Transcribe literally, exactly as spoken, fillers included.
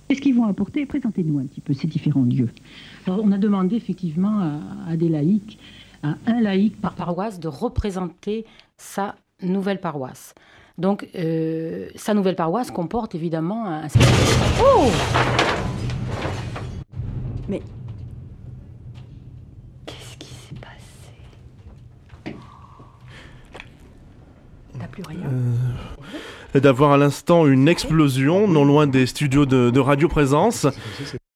Qu'est-ce qu'ils vont apporter? Présentez-nous un petit peu ces différents lieux. Alors, on a demandé effectivement à, à des laïcs, à un laïc par paroisse, de représenter sa nouvelle paroisse. Donc, euh, sa nouvelle paroisse comporte évidemment un... Oh! Mais... Qu'est-ce qui s'est passé? T'as plus rien? euh... D'avoir à l'instant une explosion non loin des studios de, de Radio Présence.